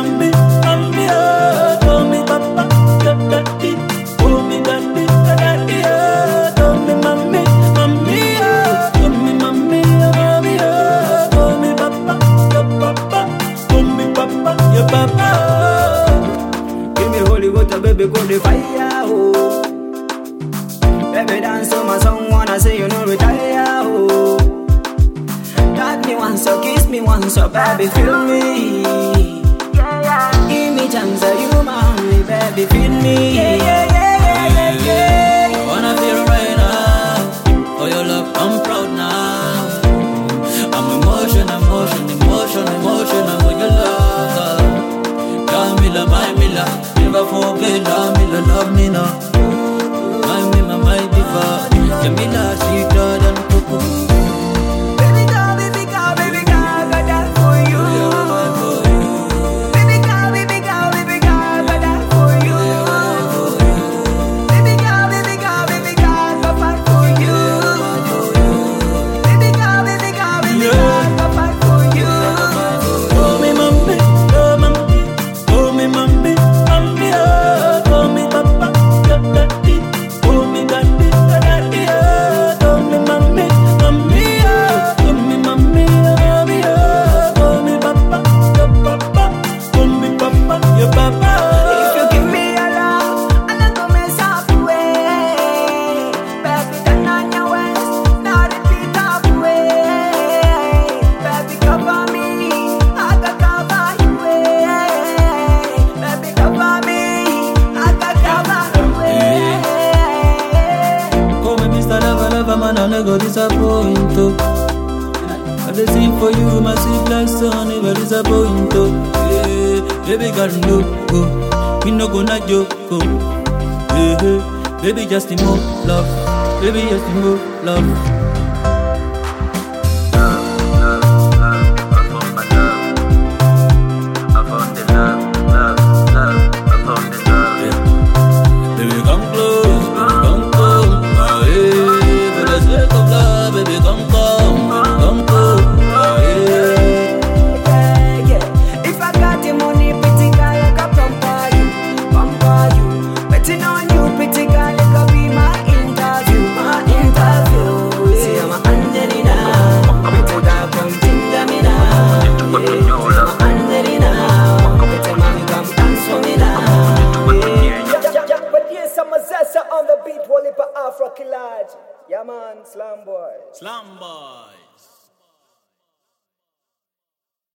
mommy, mommy, oh. Call me papa, your daddy. Call me daddy, daddy, oh. Call me mommy, mommy, oh. Call me mommy, mommy, oh. Call me papa, your papa. Call me papa, your papa, oh. Give me holy water, baby, go the fire, oh. Baby, dance to my song, wanna say you no retire, oh. Touch me once, so kiss me once, so baby, feel me. Give me chance, so you my only, baby, feel me. I wanna feel right now. For your love, I'm proud now. I'm emotional for your love. Camila, my Mila, never forget Camila, love me now. My Mima, my diva, Camila, sweeter than cocoa. Baby girl, baby girl, baby girl, I got that for you. Baby girl, baby girl, baby girl, I got that for you. Baby girl, baby girl, baby girl, I got fight for you. Baby girl, baby girl, baby girl, I got fight for you. Call me mommy, oh mommy, call me mommy, mommy, oh. Call me papa, your daddy. Call me daddy, daddy, oh. Call me mommy, mommy, oh. Call me mommy, mommy, oh. Call me papa, your papa. Call me papa, your papa, oh. If you give me your love, I'm not gonna mess up away. Baby, turn on your waist, now repeat up away. Baby, cover me, I got cover you way. Baby, cover me, I got cover you way. Call me Mr. Lover, man, I never disappoint, oh. I dey sing for you, my sweet like son, never disappoint, oh. Yeah, baby girl, no go, me no gonna joke, oh. Yeah, baby just more love, baby just more love.